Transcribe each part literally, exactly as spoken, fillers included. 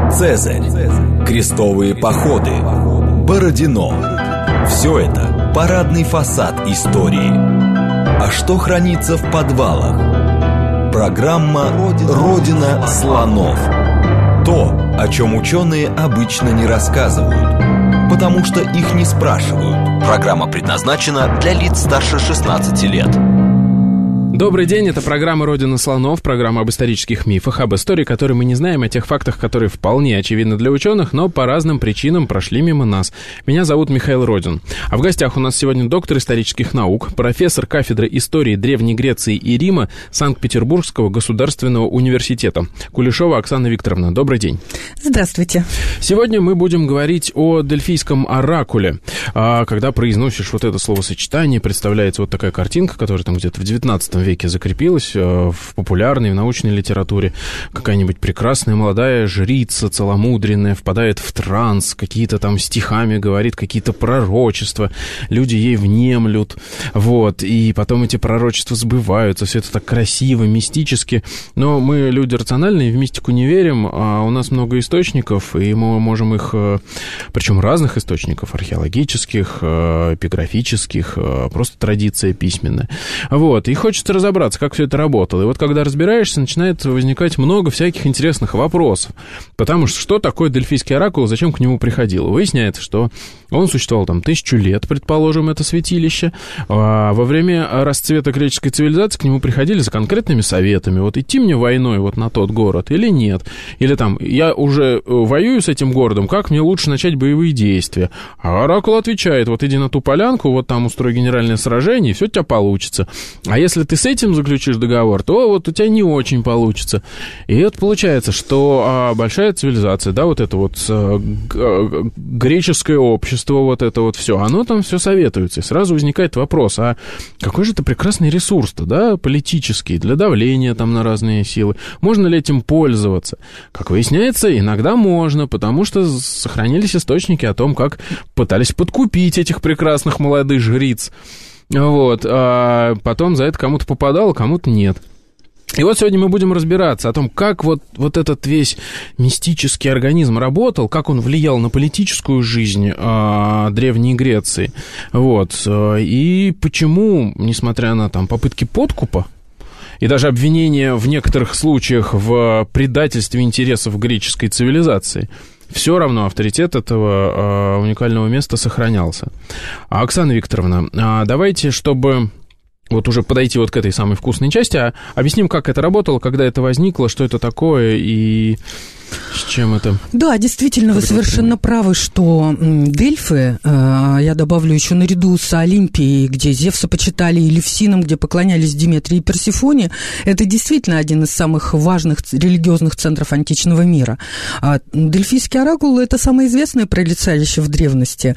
Цезарь, крестовые походы, Бородино. Все это парадный фасад истории. А что хранится в подвалах? Программа «Родина слонов». То, о чем ученые обычно не рассказывают, потому что их не спрашивают. Программа предназначена для лиц старше шестнадцати лет. Добрый день, это программа «Родина слонов», программа об исторических мифах, об истории, которые мы не знаем, о тех фактах, которые вполне очевидны для ученых, но по разным причинам прошли мимо нас. Меня зовут Михаил Родин. А в гостях у нас сегодня доктор исторических наук, профессор кафедры истории Древней Греции и Рима Санкт-Петербургского государственного университета Кулешова Оксана Викторовна. Добрый день. Здравствуйте. Сегодня мы будем говорить о Дельфийском оракуле. Когда произносишь вот это словосочетание, представляется вот такая картинка, которая там где-то в девятнадцатом веке закрепилась в популярной, в научной литературе. Какая-нибудь прекрасная молодая жрица, целомудренная, впадает в транс, какие-то там стихами говорит, какие-то пророчества, люди ей внемлют, вот, и потом эти пророчества сбываются, все это так красиво, мистически, но мы люди рациональные, в мистику не верим, а у нас много источников, и мы можем их, причем разных источников, археологических, эпиграфических, просто традиция письменная, вот, и хочется разобраться, как все это работало. И вот когда разбираешься, начинает возникать много всяких интересных вопросов. Потому что что такое Дельфийский оракул, зачем к нему приходило? Выясняется, что он существовал там тысячу лет, предположим, это святилище. А во время расцвета греческой цивилизации к нему приходили за конкретными советами. Вот идти мне войной вот на тот город или нет? Или там, я уже воюю с этим городом, как мне лучше начать боевые действия? А оракул отвечает, вот иди на ту полянку, вот там устрой генеральное сражение, и все у тебя получится. А если ты с этим заключишь договор, то вот у тебя не очень получится. И это получается, что а, большая цивилизация, да, вот это вот а, г- греческое общество, вот это вот все, оно там все советуется. И сразу возникает вопрос, а какой же это прекрасный ресурс-то, да, политический, для давления там на разные силы. Можно ли этим пользоваться? Как выясняется, иногда можно, потому что сохранились источники о том, как пытались подкупить этих прекрасных молодых жриц. Вот, а потом за это кому-то попадало, кому-то нет. И вот сегодня мы будем разбираться о том, как вот, вот этот весь мистический организм работал, как он влиял на политическую жизнь а, Древней Греции, вот, и почему, несмотря на там попытки подкупа, и даже обвинения в некоторых случаях в предательстве интересов греческой цивилизации, все равно авторитет этого э, уникального места сохранялся. А, Оксана Викторовна, а давайте, чтобы вот уже подойти вот к этой самой вкусной части, а объясним, как это работало, когда это возникло, что это такое и с чем это? Да, действительно, вы совершенно правы, что Дельфы, я добавлю еще наряду с Олимпией, где Зевса почитали, и Левсином, где поклонялись Диметрии и Персифоне, это действительно один из самых важных религиозных центров античного мира. Дельфийский оракул – это самое известное прорицалище в древности,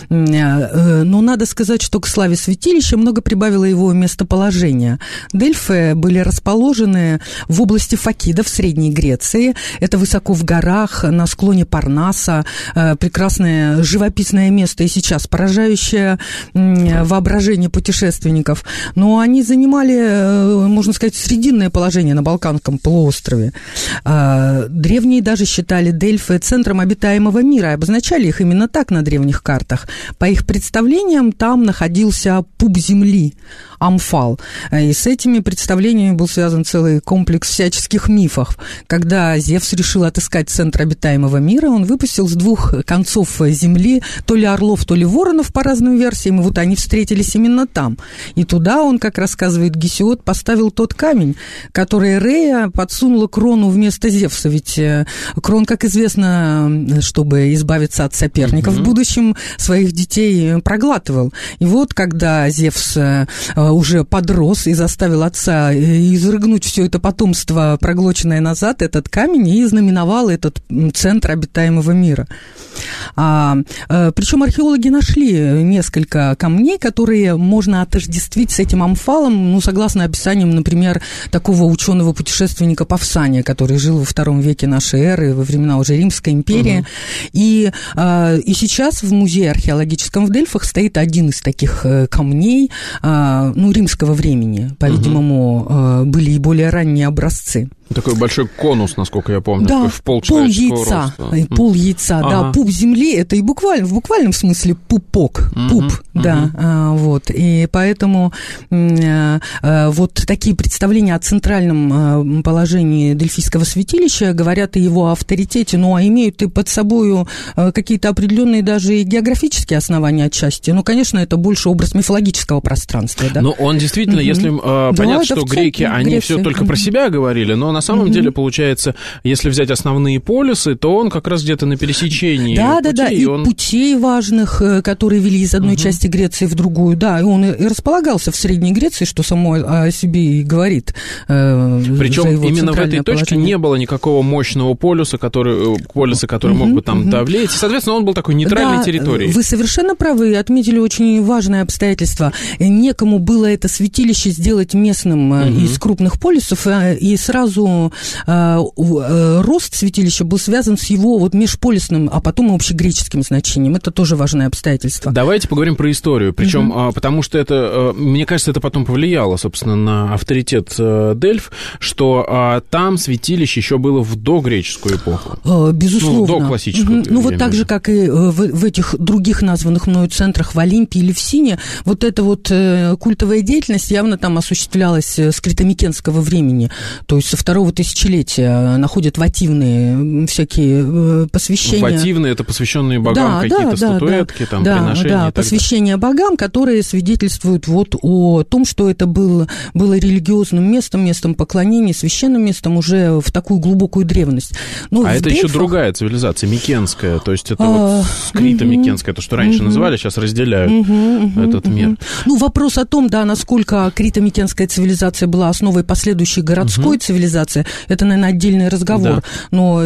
но надо сказать, что к славе святилища много прибавило его местоположение. Дельфы были расположены в области Фокида в Средней Греции, это высоко в горах, на склоне Парнаса, прекрасное живописное место и сейчас, поражающее воображение путешественников. Но они занимали, можно сказать, срединное положение на Балканском полуострове. Древние даже считали Дельфы центром обитаемого мира, и обозначали их именно так на древних картах. По их представлениям, там находился пуп земли, Амфал. И с этими представлениями был связан целый комплекс всяческих мифов. Когда Зевс решил отыскать центр обитаемого мира, он выпустил с двух концов земли то ли орлов, то ли воронов, по разным версиям, и вот они встретились именно там. И туда он, как рассказывает Гесиод, поставил тот камень, который Рея подсунула Крону вместо Зевса. Ведь Крон, как известно, чтобы избавиться от соперников mm-hmm. в будущем, своих детей проглатывал. И вот, когда Зевс уже подрос и заставил отца изрыгнуть все это потомство, проглоченное назад, этот камень, и знаменовал этот центр обитаемого мира. А, а, причем археологи нашли несколько камней, которые можно отождествить с этим Амфалом, ну, согласно описаниям, например, такого ученого-путешественника Павсания, который жил во втором веке нашей эры, во времена уже Римской империи. Угу. И, а, и сейчас в музее археологическом в Дельфах стоит один из таких камней, а, ну, римского времени. По-видимому, угу. были и более ранние образцы. Такой большой конус, насколько я помню, да, в пол человеческого пол яйца, пол яйца, ага. да, пуп земли, это и буквально, в буквальном смысле пупок, uh-huh, пуп, uh-huh. да, а, вот, и поэтому а, а, вот такие представления о центральном а, положении Дельфийского святилища говорят о его авторитете, ну, а имеют и под собою а, какие-то определенные даже и географические основания отчасти, ну, конечно, это больше образ мифологического пространства, да. Но он действительно, uh-huh. если а, да, понятно, что греки, они Греции. все только uh-huh. про себя говорили, но на самом mm-hmm. деле, получается, если взять основные полюсы, то он как раз где-то на пересечении да, путей. Да, да, и он... путей важных, которые вели из одной mm-hmm. части Греции в другую, да, и он и располагался в Средней Греции, что само о себе и говорит. Причем именно в этой точке положение. не было никакого мощного полюса, который, полюса, который mm-hmm. мог бы там mm-hmm. давлеть, и, соответственно, он был такой нейтральной да, территорией. Вы совершенно правы, отметили очень важное обстоятельство. Некому было это святилище сделать местным mm-hmm. из крупных полюсов, и сразу рост святилища был связан с его вот межполюсным, а потом и общегреческим значением. Это тоже важное обстоятельство. Давайте поговорим про историю. Причем, угу. потому что это, мне кажется, это потом повлияло, собственно, на авторитет Дельф, что там святилище еще было в догреческую эпоху. Безусловно. Ну, до классического. Угу. Ну, вот так же, как и в, в этих других названных мною центрах в Олимпе или в Сине, вот эта вот культовая деятельность явно там осуществлялась с критомикенского времени, то есть со второго тысячелетия находят вативные всякие посвящения. Вативные — это посвященные богам, да, какие-то да, статуэтки, да, там, да, приношения да, и так посвящения далее. Богам, которые свидетельствуют вот о том, что это было, было религиозным местом, местом поклонения, священным местом уже в такую глубокую древность. Но а это Дельфах... еще другая цивилизация, микенская, то есть это а, вот скрито-микенская, то, что раньше угу. называли, сейчас разделяют угу, этот угу. мир. Ну, вопрос о том, да, насколько крито-микенская цивилизация была основой последующей городской угу. цивилизации, это, наверное, отдельный разговор. Да. Но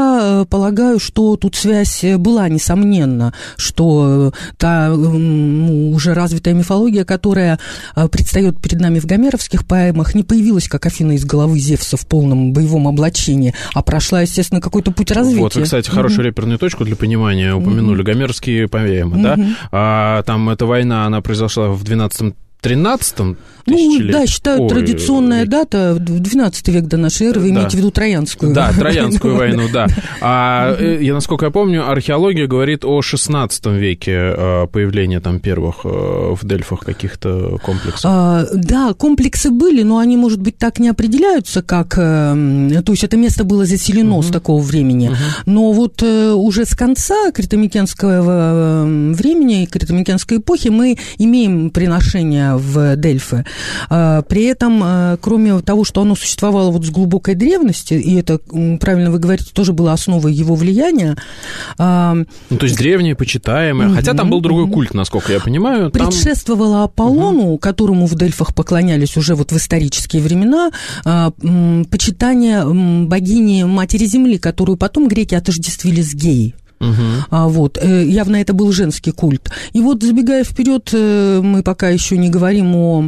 я полагаю, что тут связь была, несомненно, что та ну, уже развитая мифология, которая предстает перед нами в гомеровских поэмах, не появилась, как Афина из головы Зевса в полном боевом облачении, а прошла, естественно, какой-то путь развития. Вот, вы, кстати, хорошую mm-hmm. реперную точку для понимания упомянули. Mm-hmm. Гомеровские поэмы, mm-hmm. да? А, там эта война, она произошла в двенадцатом тринадцатом Ну, да, считают Ой, традиционная век. дата, двенадцатый век до нашей эры, вы да. имеете в виду Троянскую. Да, Троянскую войну, да. А, я, насколько я помню, археология говорит о шестнадцатом веке появления там первых в Дельфах каких-то комплексов. А, да, комплексы были, но они, может быть, так не определяются, как... То есть это место было заселено uh-huh. с такого времени. Uh-huh. Но вот уже с конца критомикенского времени, критомикенской эпохи мы имеем приношение в Дельфы. При этом, кроме того, что оно существовало вот с глубокой древности, и это, правильно вы говорите, тоже было основой его влияния. Ну, то есть древнее, почитаемое, угу, хотя там был другой угу. культ, насколько я понимаю. Там... Предшествовало Аполлону, угу. которому в Дельфах поклонялись уже вот в исторические времена, почитание богини Матери Земли, которую потом греки отождествили с Геей. Uh-huh. А, вот, явно это был женский культ. И вот, забегая вперед, мы пока еще не говорим о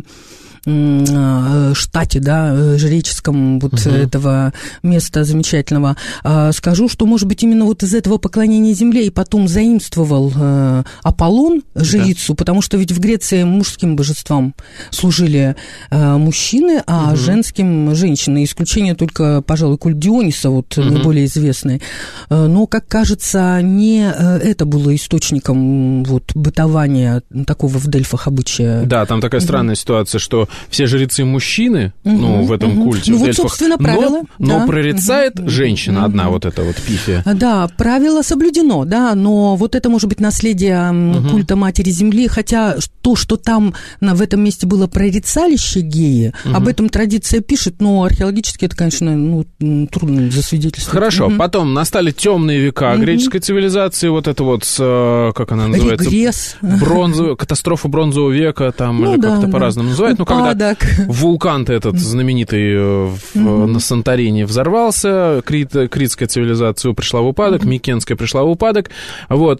штате, да, жреческом вот uh-huh. этого места замечательного, скажу, что, может быть, именно вот из этого поклонения земле и потом заимствовал Аполлон жрицу, да. потому что ведь в Греции мужским божествам служили мужчины, а uh-huh. женским женщины. Исключение только, пожалуй, культ Диониса, вот uh-huh. наиболее известный. Но, как кажется, не это было источником вот бытования такого в Дельфах обычая. Да, там такая uh-huh. странная ситуация, что все жрецы мужчины, угу, ну, в этом угу. культе, ну, в вот, Дельфах, собственно, правило, но, да. но прорицает угу. женщина угу. одна, вот эта вот Пифия. Да, правило соблюдено, да, но вот это может быть наследие угу. культа Матери Земли, хотя то, что там в этом месте было прорицалище Геи, угу. об этом традиция пишет, но археологически это, конечно, ну, трудно засвидетельствовать. Хорошо, угу. потом настали темные века угу. греческой цивилизации, вот это вот, как она называется? Регресс. Бронзовая, катастрофа бронзового века, там, ну, или да, как-то да. по-разному называют, ну, когда вулкан этот знаменитый в, mm-hmm. на Санторини взорвался, Крит, критская цивилизация пришла в упадок, mm-hmm. микенская пришла в упадок, вот.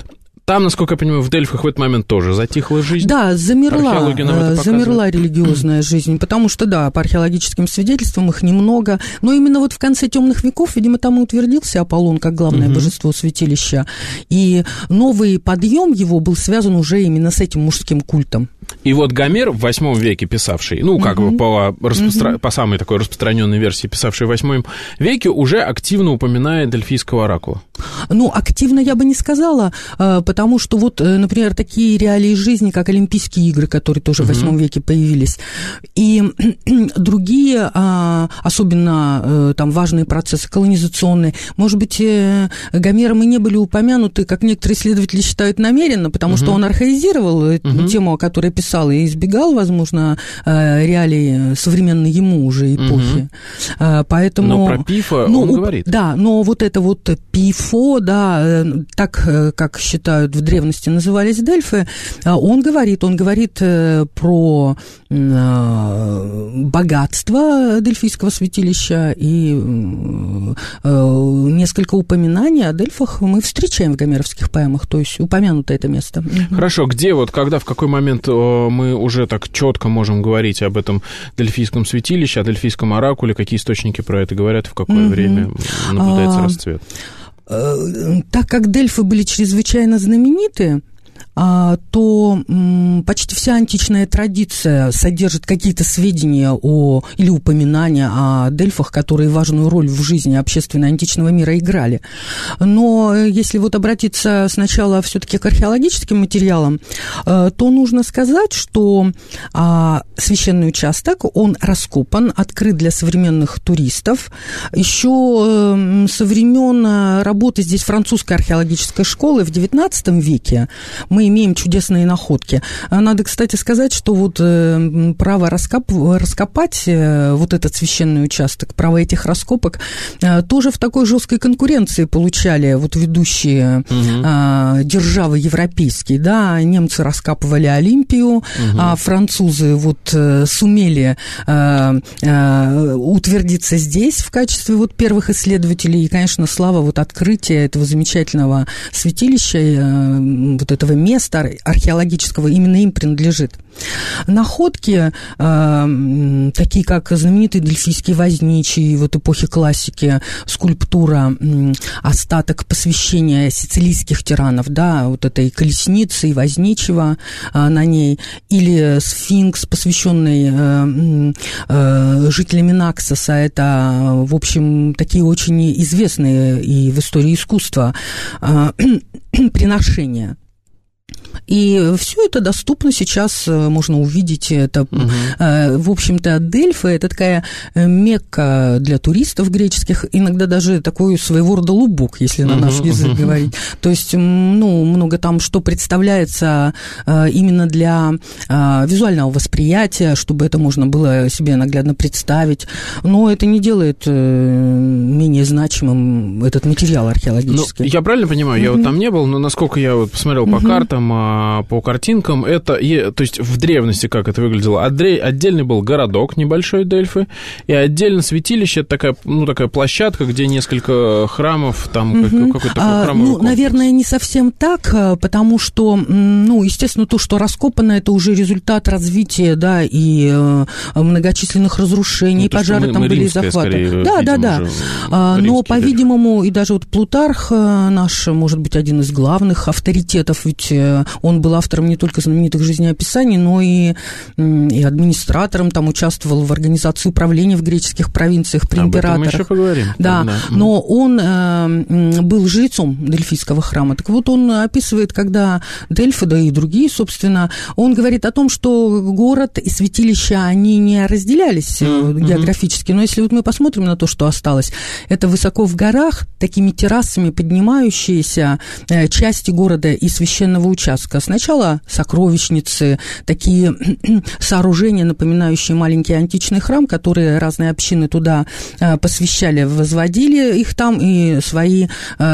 там, насколько я понимаю, в Дельфах в этот момент тоже затихла жизнь. Да, замерла, замерла религиозная жизнь, потому что, да, по археологическим свидетельствам их немного, но именно вот в конце темных веков, видимо, там и утвердился Аполлон как главное угу. божество святилища, и новый подъем его был связан уже именно с этим мужским культом. И вот Гомер в восьмом веке писавший, ну, как uh-huh. бы по, распостро... uh-huh. по самой такой распространенной версии писавший в восьмом веке, уже активно упоминает Дельфийского оракула. Ну, активно я бы не сказала, потому что вот, например, такие реалии жизни, как Олимпийские игры, которые тоже uh-huh. в восьмом веке появились, и другие, особенно там важные процессы колонизационные, может быть, Гомером и не были упомянуты, как некоторые исследователи считают, намеренно, потому uh-huh. что он архаизировал uh-huh. тему, о которой писал, и избегал, возможно, реалий современной ему уже эпохи. Угу. Поэтому... Но про Пифа ну, он говорит. Да, но вот это вот Пифо, да, так, как считают в древности назывались Дельфы, он говорит, он говорит про богатство Дельфийского святилища, и несколько упоминаний о Дельфах мы встречаем в гомеровских поэмах, то есть упомянуто это место. Хорошо, где вот, когда, в какой момент мы уже так четко можем говорить об этом Дельфийском святилище, о Дельфийском оракуле, какие источники про это говорят, в какое mm-hmm. время наблюдается а, расцвет? Так как Дельфы были чрезвычайно знамениты, то почти вся античная традиция содержит какие-то сведения о, или упоминания о Дельфах, которые важную роль в жизни общественной античного мира играли. Но если вот обратиться сначала все-таки к археологическим материалам, то нужно сказать, что священный участок, он раскопан, открыт для современных туристов. Еще со времен работы здесь французской археологической школы в девятнадцатом веке мы имеем чудесные находки. Надо, кстати, сказать, что вот право раскоп... раскопать вот этот священный участок, право этих раскопок тоже в такой жесткой конкуренции получали вот ведущие угу. державы европейские. Да, немцы раскапывали Олимпию, угу. а французы вот сумели утвердиться здесь в качестве вот первых исследователей. И, конечно, слава вот открытия этого замечательного святилища, вот этого места археологического именно им принадлежит. Находки, э, такие как знаменитый Дельфийский возничий, вот эпохи классики, скульптура, э, остаток посвящения сицилийских тиранов, да, вот этой колесницы и возничего э, на ней, или сфинкс, посвященный э, э, жителями Наксоса, это, в общем, такие очень известные и в истории искусства э, приношения. И все это доступно сейчас, можно увидеть это. Угу. В общем-то, Дельфы – это такая Мекка для туристов греческих, иногда даже такой своего рода лубок, если на наш угу. язык говорить. То есть, ну, много там что представляется именно для визуального восприятия, чтобы это можно было себе наглядно представить. Но это не делает менее значимым этот материал археологический. Ну, я правильно понимаю? Я угу. вот там не был, но насколько я вот посмотрел угу. по картам, по картинкам, это, то есть в древности как это выглядело, отдельный был городок небольшой Дельфы, и отдельно святилище, это такая, ну, такая площадка, где несколько храмов, там угу. какой-то такой храмовый а, ну, комплекс. Наверное, не совсем так, потому что, ну, естественно, то, что раскопано, это уже результат развития, да, и многочисленных разрушений, ну, пожары там мы, были и захваты. Да, да, да. Но, по-видимому, и даже вот Плутарх наш, может быть, один из главных авторитетов, ведь он был автором не только знаменитых жизнеописаний, но и, и администратором, там участвовал в организации управления в греческих провинциях при императорах. Об этом мы еще поговорим. Да, да. Но он э, был жрецом Дельфийского храма. Так вот, он описывает, когда Дельфы, да и другие, собственно, он говорит о том, что город и святилище, они не разделялись mm-hmm. географически, но если вот мы посмотрим на то, что осталось, это высоко в горах, такими террасами поднимающиеся части города и священного участка. Сначала сокровищницы, такие сооружения, напоминающие маленький античный храм, которые разные общины туда посвящали, возводили их там, и свои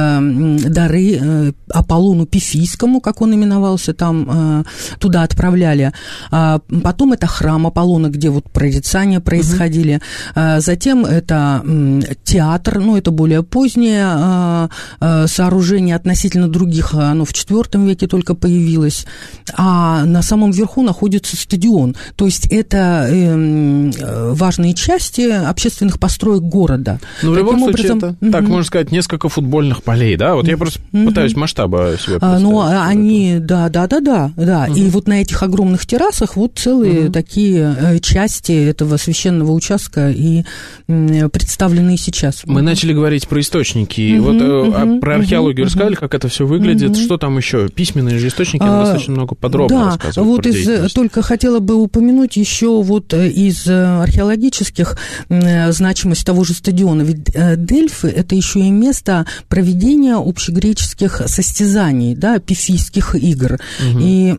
дары Аполлону Пифийскому, как он именовался, там туда отправляли. Потом это храм Аполлона, где вот прорицания происходили. Uh-huh. Затем это театр, ну, это более позднее сооружение относительно других, оно в четвёртом веке только появилось. А на самом верху находится стадион. То есть это важные части общественных построек города. Ну, в любом Таким случае, образом... это, uh-huh. так можно сказать, несколько футбольных полей, да? Вот я просто uh-huh. пытаюсь масштаба себе представить. Ну, они, да, да, да, да, да. Uh-huh. И вот на этих огромных террасах вот целые uh-huh. такие части этого священного участка и представленные сейчас. Мы uh-huh. начали говорить про источники. Uh-huh. Вот uh-huh. про археологию uh-huh. рассказали, как это все выглядит. Uh-huh. Что там еще? Письменные же источники нам uh-huh. достаточно много подробно да, рассказывают. Вот из, только хотела бы упомянуть еще вот из археологических значимость того же стадиона. Ведь Дельфы – это еще и место проведения общегреческих состязаний, да, пифийских игр. Угу. И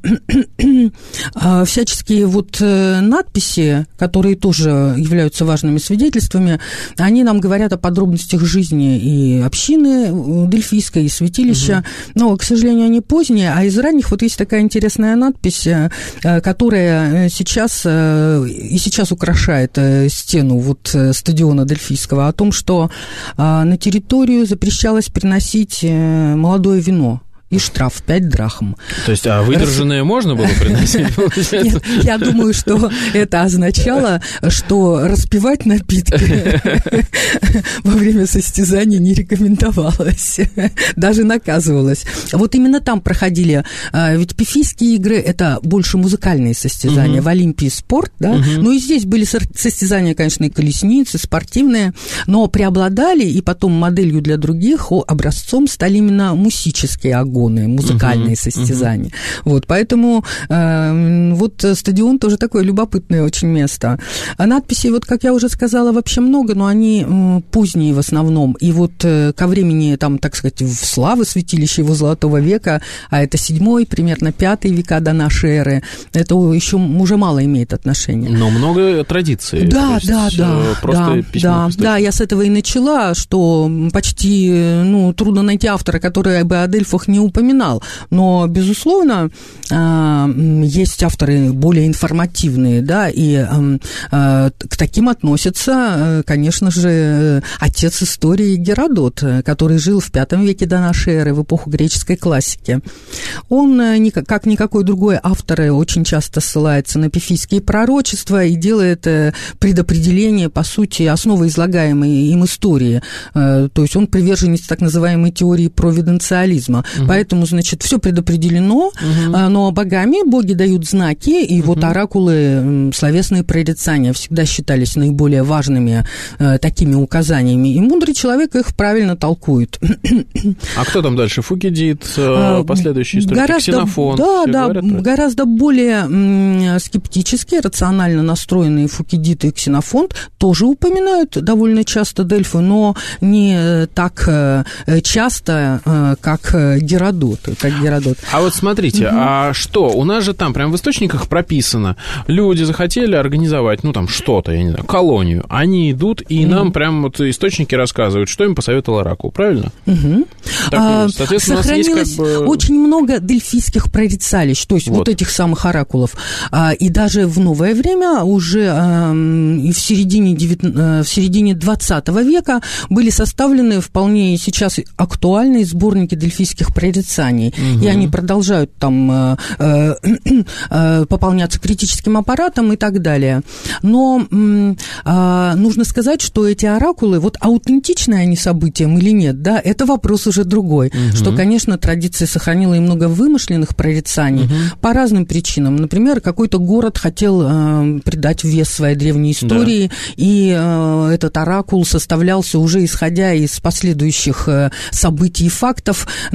всяческие вот надписи, которые тоже являются важными свидетельствами, они нам говорят о подробностях жизни и общины дельфийской, и святилища. Угу. Но, к сожалению, они поздние, а из ранних вот есть такая интересная надпись, которая сейчас и сейчас украшает стену вот стадиона Дельфийского, о том, что на территорию запрещалось приносить молодое вино. И штраф пять драхм. То есть, а выдержанное Рас... можно было приносить? Нет, я думаю, что это означало, что распивать напитки во время состязаний не рекомендовалось, даже наказывалось. Вот именно там проходили, ведь пифийские игры – это больше музыкальные состязания, в Олимпии спорт, да, ну и здесь были состязания, конечно, и колесницы, спортивные, но преобладали, и потом моделью для других, образцом стали именно мусические огонь, музыкальные uh-huh, состязания. Uh-huh. Вот, поэтому э, вот стадион тоже такое любопытное очень место. А надписей, вот, как я уже сказала, вообще много, но они э, поздние в основном. И вот э, ко времени, там, так сказать, в славы святилища его Золотого века, а это седьмой, примерно пятый века до нашей эры, это еще уже мало имеет отношения. Но много традиций. Да, да, да. Просто да, да, да, я с этого и начала, что почти, ну, трудно найти автора, который бы о Дельфах не упоминал, но, безусловно, есть авторы более информативные, да, и к таким относится, конечно же, отец истории Геродот, который жил в пятом веке до нашей эры, в эпоху греческой классики. Он, как никакой другой автор, очень часто ссылается на пифийские пророчества и делает предопределение, по сути, основы излагаемой им истории. То есть он приверженец так называемой теории провиденциализма. Угу. Поэтому, значит, все предопределено, угу. но богами боги дают знаки, и угу. вот оракулы, словесные прорицания всегда считались наиболее важными э, такими указаниями, и мудрый человек их правильно толкует. А кто там дальше? Фукидид, э, последующие историки, гораздо, Ксенофон? Да, да, гораздо более м, скептические, рационально настроенные Фукидид и Ксенофонт тоже упоминают довольно часто Дельфы, но не так э, часто, э, как Геродот, как Геродот. А вот смотрите, угу. а что? У нас же там прям в источниках прописано. Люди захотели организовать, ну, там, что-то, я не знаю, колонию. Они идут, и угу. нам прям вот источники рассказывают, что им посоветовал оракул, правильно? Угу. Так, а, соответственно, у нас есть как бы... очень много дельфийских прорицалищ, то есть вот, вот этих самых оракулов. А, и даже в новое время, уже а, в середине, в середине двадцатого века были составлены вполне сейчас актуальные сборники дельфийских прорицаний. Угу. И они продолжают там э, э, э, пополняться критическим аппаратом и так далее. Но э, нужно сказать, что эти оракулы, вот аутентичны они событиям или нет, да, это вопрос уже другой. Угу. Что, конечно, традиция сохранила и много вымышленных прорицаний угу. по разным причинам. Например, какой-то город хотел э, придать вес своей древней истории, да. и э, этот оракул составлялся уже исходя из последующих э, событий и фактов на основании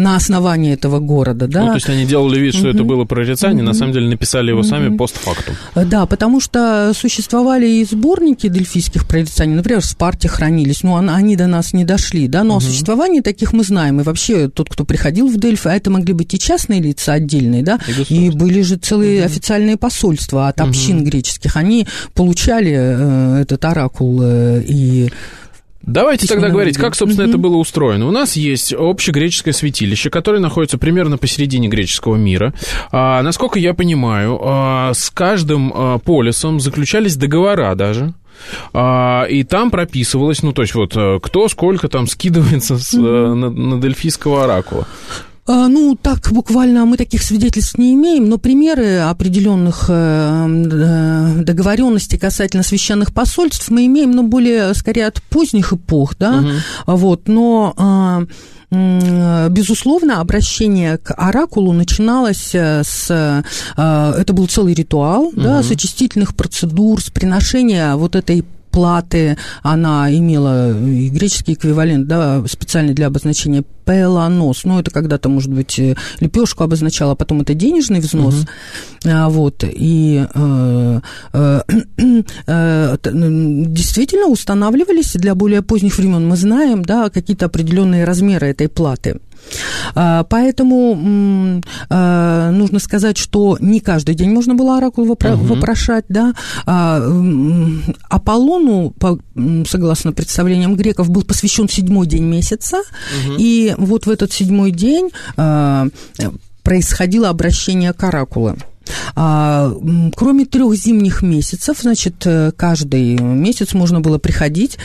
существование этого города, да. Ну, то есть они делали вид, что mm-hmm. это было прорицание, mm-hmm. на самом деле написали его mm-hmm. сами постфактум. Да, потому что существовали и сборники дельфийских прорицаний, например, в Спарте хранились, но они до нас не дошли, да, но mm-hmm. о существовании таких мы знаем, и вообще тот, кто приходил в Дельфы, а это могли быть и частные лица отдельные, да, и, и были же целые mm-hmm. официальные посольства от общин mm-hmm. греческих, они получали э, этот оракул э, и... Давайте тогда говорить, как, собственно, mm-hmm. это было устроено. У нас есть общегреческое святилище, которое находится примерно посередине греческого мира. А, насколько я понимаю, а, с каждым а, полисом заключались договора даже. А, и там прописывалось, ну, то есть вот кто сколько там скидывается с, mm-hmm. на, на дельфийского оракула. Ну, так буквально мы таких свидетельств не имеем, но примеры определенных договоренностей касательно священных посольств мы имеем, но более, скорее, от поздних эпох, да, uh-huh. вот, но... Безусловно, обращение к оракулу начиналось с... Это был целый ритуал, uh-huh. да, с очистительных процедур, с приношения вот этой платы, она имела и греческий эквивалент, да, специально для обозначения пеланос, ну, это когда-то, может быть, лепешку обозначало, а потом это денежный взнос, uh-huh. вот, и э, э, э, действительно устанавливались для более поздних времен, мы знаем, да, какие-то определенные размеры этой платы. Поэтому нужно сказать, что не каждый день можно было оракул вопро- uh-huh. вопрошать, да. Аполлону, согласно представлениям греков, был посвящен седьмой день месяца, uh-huh. и вот в этот седьмой день происходило обращение к оракулу. Кроме трех зимних месяцев, значит, каждый месяц можно было приходить.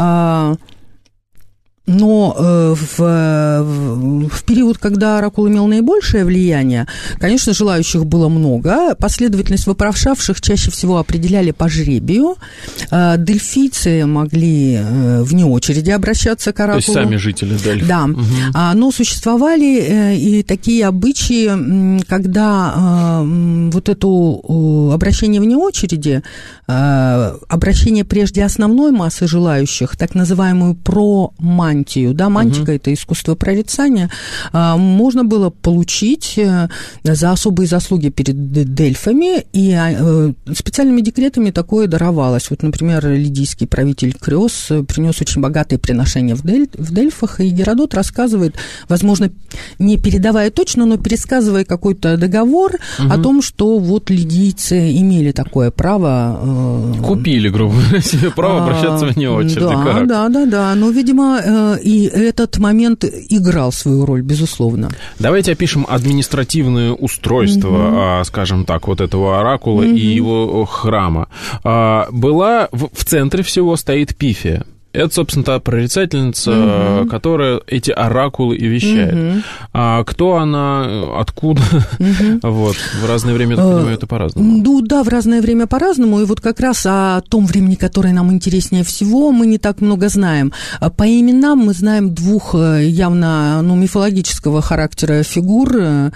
Но в, в период, когда оракул имел наибольшее влияние, конечно, желающих было много. Последовательность вопрошавших чаще всего определяли по жребию. Дельфийцы могли вне очереди обращаться к оракулу. То есть сами жители Дельф. Да. Угу. Но существовали и такие обычаи, когда вот это обращение вне очереди, обращение прежде основной массы желающих, так называемую промантию, да, мантика, uh-huh. это искусство прорицания, можно было получить за особые заслуги перед дельфами, и специальными декретами такое даровалось. Вот, например, лидийский правитель Крёс принес очень богатые приношения в, Дель, в Дельфах, и Геродот рассказывает, возможно, не передавая точно, но пересказывая какой-то договор uh-huh. о том, что вот лидийцы имели такое право. Купили, грубо говоря, себе право обращаться вне очереди. Да, да, да, да, но, видимо, и этот момент играл свою роль, безусловно. Давайте опишем административное устройство, mm-hmm. скажем так, вот этого оракула mm-hmm. и его храма. Была в центре всего стоит Пифия. Это, собственно, та прорицательница, uh-huh. которая эти оракулы и вещает. Uh-huh. А кто она, откуда? Uh-huh. Вот. В разное время, я так понимаю, это по-разному. Ну да, в разное время по-разному. И вот как раз о том времени, которое нам интереснее всего, мы не так много знаем. По именам мы знаем двух явно, ну, мифологического характера фигур.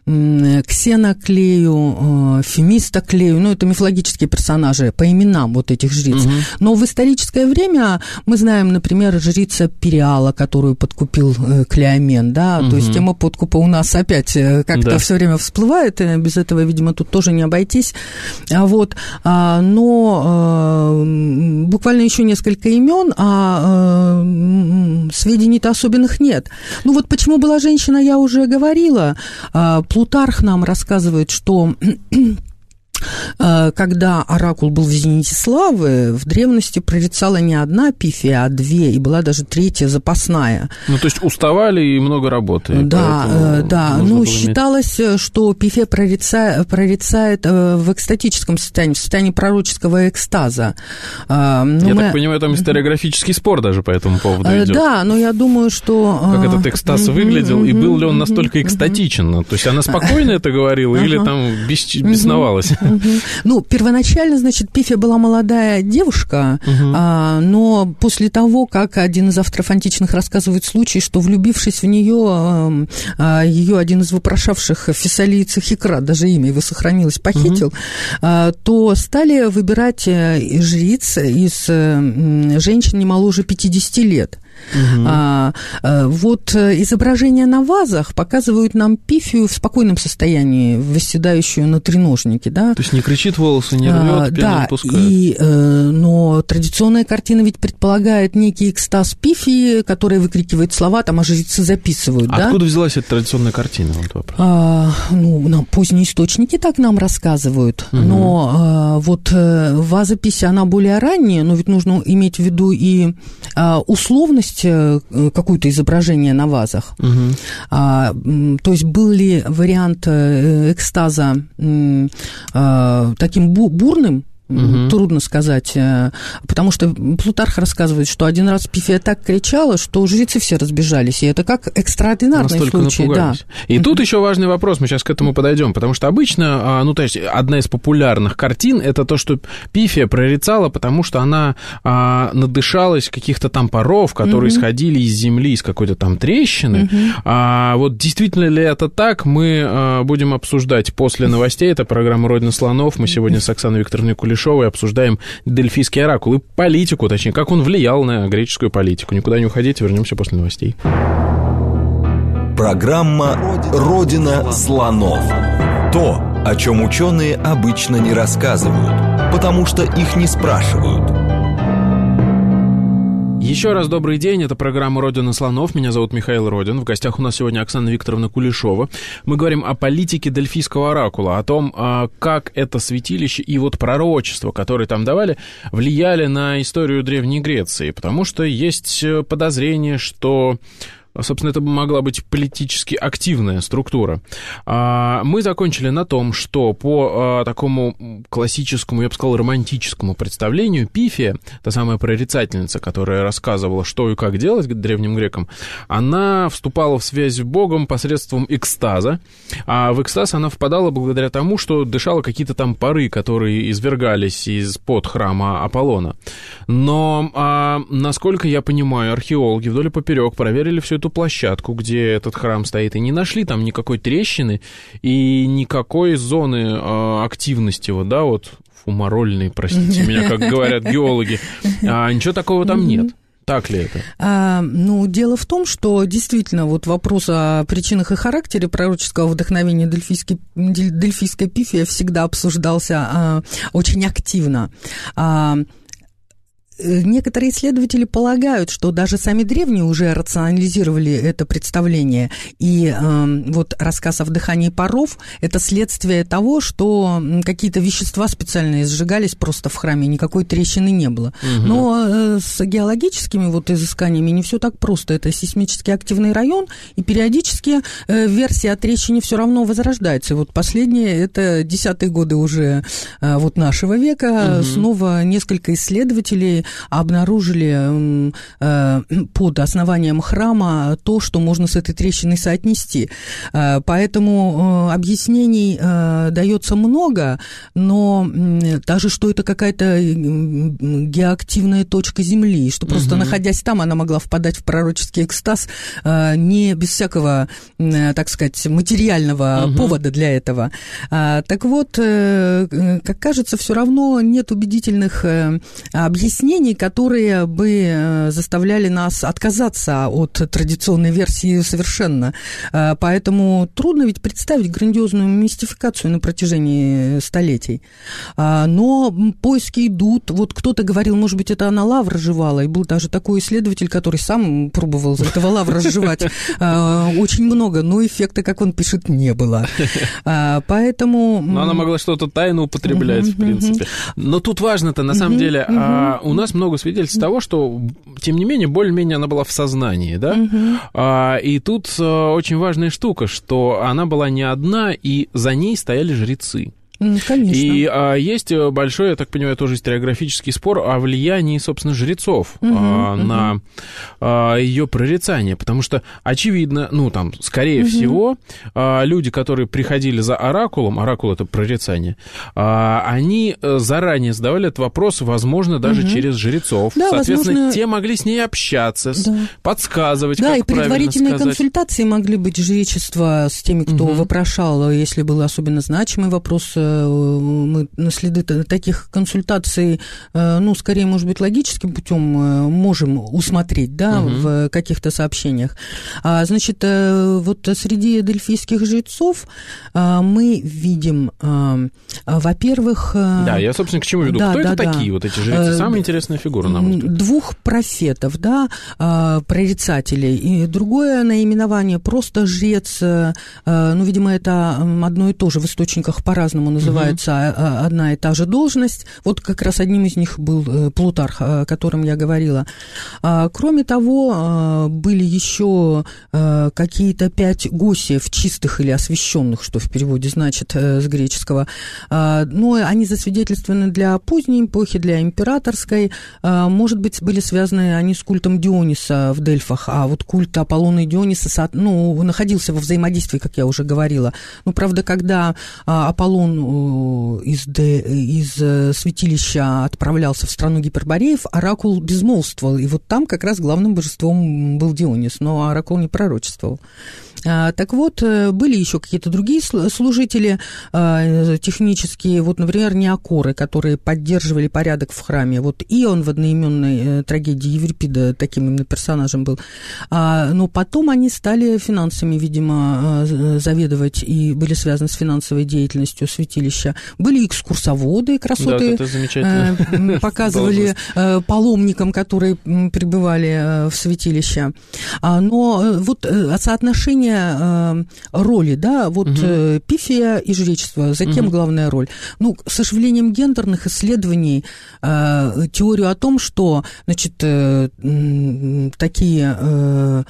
Ксеноклею, Фемистоклею, ну, это мифологические персонажи по именам вот этих жриц. Угу. Но в историческое время мы знаем, например, жрица Периала, которую подкупил Клеомен, да, угу. то есть тема подкупа у нас опять как-то да. все время всплывает, без этого, видимо, тут тоже не обойтись, вот, но буквально еще несколько имен, а сведений-то особенных нет. Ну, вот почему была женщина, я уже говорила. Плутарх нам рассказывает, что когда оракул был в зените славы, в древности прорицала не одна Пифия, а две, и была даже третья запасная. Ну, то есть уставали и много работы. Да, да. Ну, считалось, иметь... что Пифия прорицает, прорицает в экстатическом состоянии, в состоянии пророческого экстаза. Но я мы... так понимаю, там историографический спор даже по этому поводу идет. Да, но я думаю, что... Как этот экстаз выглядел, и был ли он настолько экстатичен? То есть она спокойно это говорила или там бесновалась? Ну, первоначально, значит, Пифия была молодая девушка, uh-huh. а, но после того, как один из авторов античных рассказывает случай, что, влюбившись в нее, а, а, ее один из вопрошавших Фессалиец Хикрат, даже имя его сохранилось, похитил, uh-huh. а, то стали выбирать жриц из женщин не моложе пятидесяти лет. Угу. А, а, вот изображения на вазах показывают нам Пифию в спокойном состоянии, восседающую на треножнике, да. То есть не кричит волосы, не рвет, а, пену да, не пускает. И, э, но традиционная картина ведь предполагает некий экстаз Пифии, которая выкрикивает слова, там, а жрецы записывают, а да. Откуда взялась эта традиционная картина? Вот вопрос. А, ну, нам поздние источники так нам рассказывают, угу. но а, вот а, вазопись, она более ранняя, но ведь нужно иметь в виду и а, условность а, какое-то изображение на вазах. Угу. А, то есть был ли вариант экстаза а, таким бу- бурным, Угу. Трудно сказать, потому что Плутарх рассказывает, что один раз Пифия так кричала, что жрецы все разбежались, и это как экстраординарный настолько случай. Напугались. Да. И угу. тут еще важный вопрос, мы сейчас к этому подойдем, потому что обычно, ну, то есть одна из популярных картин, это то, что Пифия прорицала, потому что она а, надышалась каких-то там паров, которые угу. исходили из земли, из какой-то там трещины. Угу. А вот действительно ли это так, мы а, будем обсуждать после новостей. Это программа «Родина слонов». Мы сегодня с Оксаной Викторовной Кулешовой и обсуждаем Дельфийский оракул и политику, точнее, как он влиял на греческую политику. Никуда не уходите, вернемся после новостей. Программа «Родина слонов». То, о чем ученые обычно не рассказывают, потому что их не спрашивают. Еще раз добрый день, это программа «Родина слонов», меня зовут Михаил Родин, в гостях у нас сегодня Оксана Викторовна Кулешова. Мы говорим о политике Дельфийского оракула, о том, как это святилище и вот пророчества, которые там давали, влияли на историю Древней Греции, потому что есть подозрение, что... Собственно, это могла быть политически активная структура. Мы закончили на том, что по такому классическому, я бы сказал, романтическому представлению Пифия, та самая прорицательница, которая рассказывала, что и как делать древним грекам, она вступала в связь с Богом посредством экстаза, а в экстаз она впадала благодаря тому, что дышала какие-то там пары, которые извергались из-под храма Аполлона. Но, насколько я понимаю, археологи вдоль и поперек проверили всю эту эту площадку, где этот храм стоит, и не нашли там никакой трещины и никакой зоны э, активности, вот, да, вот фумарольной, простите меня, как говорят геологи, а, ничего такого там нет. Так ли это? А, ну, дело в том, что действительно вот вопрос о причинах и характере пророческого вдохновения дельфийской, дельфийской Пифия всегда обсуждался а, очень активно. А, Некоторые исследователи полагают, что даже сами древние уже рационализировали это представление, и э, вот рассказ о вдыхании паров – это следствие того, что какие-то вещества специальные сжигались просто в храме, никакой трещины не было. Угу. Но э, с геологическими вот изысканиями не все так просто. Это сейсмически активный район, и периодически э, версия о трещине все равно возрождается. И вот последние – это десятые годы уже э, вот нашего века. Угу. Снова несколько исследователей обнаружили э, под основанием храма то, что можно с этой трещиной соотнести. Э, поэтому э, объяснений э, дается много, но э, даже что это какая-то геоактивная точка Земли, что просто, угу. находясь там, она могла впадать в пророческий экстаз э, не без всякого, э, так сказать, материального угу. повода для этого. А, так вот, э, как кажется, все равно нет убедительных э, объяснений, которые бы заставляли нас отказаться от традиционной версии совершенно. Поэтому трудно ведь представить грандиозную мистификацию на протяжении столетий. Но поиски идут. Вот кто-то говорил, может быть, это она лавр разжевала, и был даже такой исследователь, который сам пробовал этого лавра разжевать очень много, но эффекта, как он пишет, не было. Поэтому... Но она могла что-то тайно употреблять, в принципе. Но тут важно-то, на самом деле, у нас много свидетельств того, что, тем не менее, более-менее она была в сознании, да? Uh-huh. А, и тут а, очень важная штука, что она была не одна, и за ней стояли жрецы. Конечно. И а, есть большой, я так понимаю, тоже историографический спор о влиянии, собственно, жрецов угу, а, угу. на а, ее прорицание, потому что, очевидно, ну, там, скорее угу. всего, а, люди, которые приходили за оракулом, оракул — это прорицание, а, они заранее задавали этот вопрос, возможно, даже угу. через жрецов. Да, соответственно, возможно... те могли с ней общаться, да. подсказывать, да, как правильно сказать. Да, и предварительные консультации могли быть жречества с теми, кто угу. вопрошал, если был особенно значимый вопрос мы на следы таких консультаций, ну, скорее, может быть, логическим путем можем усмотреть, да, угу. в каких-то сообщениях. Значит, вот среди дельфийских жрецов мы видим, во-первых... Да, я, собственно, к чему веду. Да, Кто да, это да. такие вот эти жрецы? Самая интересная фигура, на мой взгляд. Двух профетов, да, прорицателей. И другое наименование просто жрец, ну, видимо, это одно и то же, в источниках по-разному называется угу. одна и та же должность. Вот как раз одним из них был Плутарх, о котором я говорила. Кроме того, были еще какие-то пять госиев, чистых или освященных, что в переводе значит с греческого. Но они засвидетельствованы для поздней эпохи, для императорской. Может быть, были связаны они с культом Диониса в Дельфах, а вот культ Аполлона и Диониса, ну, находился во взаимодействии, как я уже говорила. Ну, правда, когда Аполлон из, из святилища отправлялся в страну Гипербореев, оракул безмолвствовал, и вот там как раз главным божеством был Дионис, но оракул не пророчествовал. Так вот, были еще какие-то другие служители технические, вот, например, неокоры, которые поддерживали порядок в храме. Вот Ион в одноименной трагедии Еврипида таким именно персонажем был. Но потом они стали финансами, видимо, заведовать и были связаны с финансовой деятельностью святилища. Были экскурсоводы, красоты да, показывали паломникам, которые прибывали в святилище. Но вот соотношение роли, да, вот угу. пифия и жречество, за кем угу. главная роль? Ну, с ошивлением гендерных исследований э, теорию о том, что, значит, э, такие э,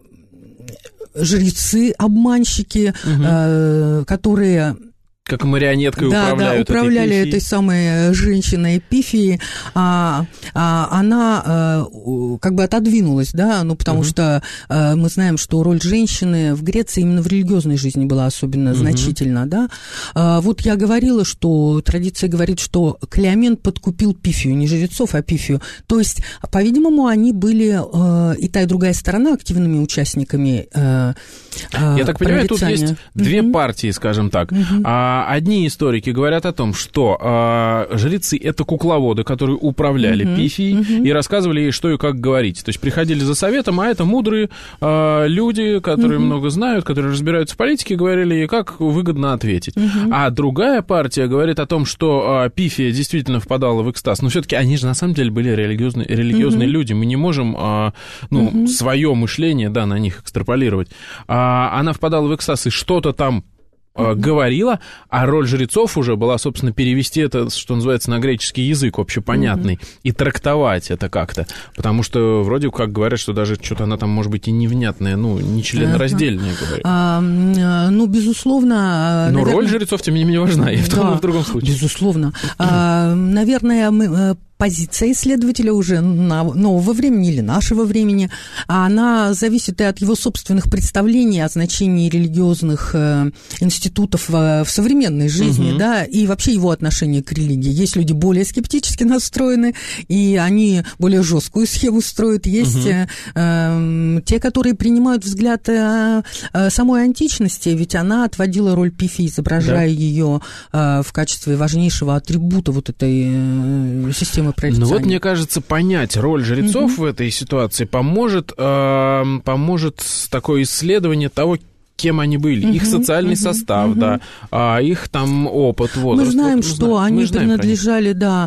жрецы, обманщики, угу. э, которые... Как марионеткой да, управляют да, управляли этой, этой самой женщиной Пифией, а, а, она а, как бы отодвинулась, да, ну, потому угу. что а, мы знаем, что роль женщины в Греции именно в религиозной жизни была особенно угу. значительна, да. А, вот я говорила, что традиция говорит, что Клеомен подкупил Пифию, не жрецов, а Пифию, то есть, по-видимому, они были а, и та, и другая сторона активными участниками а, Я так понимаю, тут есть угу. две партии, скажем так. Угу. Одни историки говорят о том, что э, жрецы — это кукловоды, которые управляли uh-huh, Пифией uh-huh. и рассказывали ей, что и как говорить. То есть приходили за советом, а это мудрые э, люди, которые uh-huh. много знают, которые разбираются в политике, говорили ей, как выгодно ответить. Uh-huh. А другая партия говорит о том, что э, Пифия действительно впадала в экстаз. Но все-таки они же на самом деле были религиозные, религиозные uh-huh. люди. Мы не можем э, ну, uh-huh. свое мышление да, на них экстраполировать. А, она впадала в экстаз и что-то там Uh-huh. говорила, а роль жрецов уже была, собственно, перевести это, что называется, на греческий язык общепонятный uh-huh. и трактовать это как-то, потому что вроде как говорят, что даже что-то она там, может быть, и невнятная, ну, не членораздельная, uh-huh. говорят. Uh, ну, безусловно... Но наверное... роль жрецов, тем не менее, важна, и в том, да, и в другом случае. Безусловно. Uh, наверное, мы... позиция исследователя уже нового времени или нашего времени, она зависит и от его собственных представлений о значении религиозных институтов в современной жизни, угу. да, и вообще его отношение к религии. Есть люди более скептически настроены, и они более жесткую схему строят. Есть угу. э, те, которые принимают взгляд э, самой античности, ведь она отводила роль Пифии, изображая да. ее э, в качестве важнейшего атрибута вот этой э, системы. Ну вот, мне кажется, понять роль жрецов угу. в этой ситуации поможет, э, поможет такое исследование того, кем они были, uh-huh, их социальный uh-huh, состав, uh-huh. да, а, их там опыт, возраст. Мы знаем, вот, что знаем, они принадлежали, да,